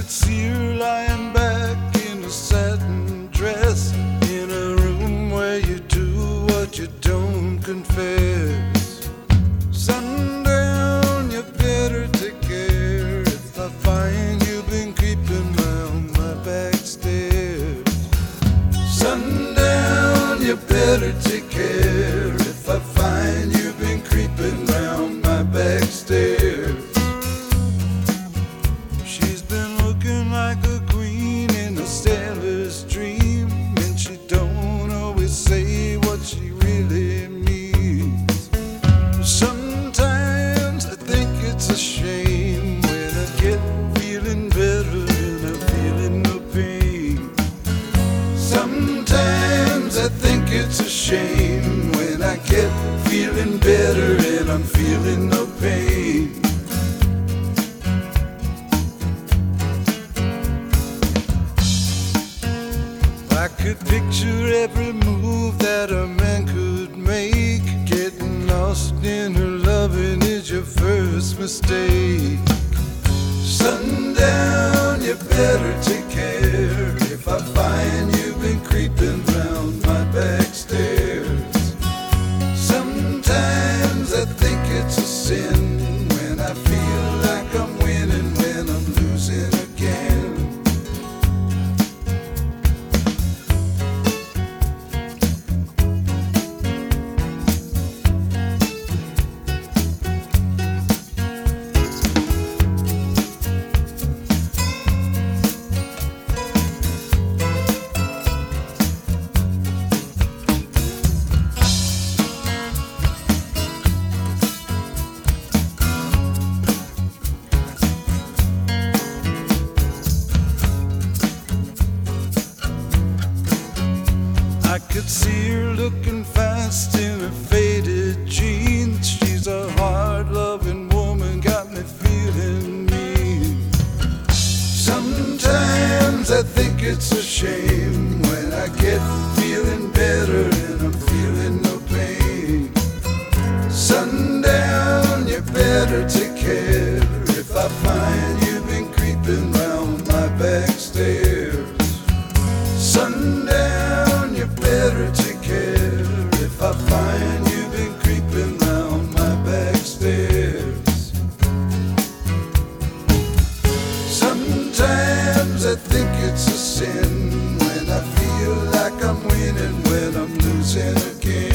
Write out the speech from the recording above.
could see her lying back in a satin dress in a room where you do what you don't confess. Sundown, you better take care if I find you've been creeping round my back stairs. Sundown, you better take care if I find you've been creeping round my back stairs. She's been looking like a queen in a sailor's dream, and she don't always say what she really means. Sometimes I think it's a shame when I get feeling better and I'm feeling no pain. Sometimes I think it's a shame when I get feeling better and I'm feeling no pain. I could picture every move that a man could make. Getting lost in her loving is your first mistake. Sundown, you better take care if I find you've been creeping round my back stairs. Sometimes I think it's a sin when I feel like I'm winning when I'm losing again. I could see her looking fast in her faded jeans. She's a hard-loving woman, got me feeling mean. Sometimes I think it's a shame when I get feeling better and I'm feeling no pain. Sundown, you better take care if I find you've been creeping round my back stairs. Sundown, you better take care if I find you've been creeping round my back stairs. Sometimes I think it's a sin when I feel like I'm winning when I'm losing again.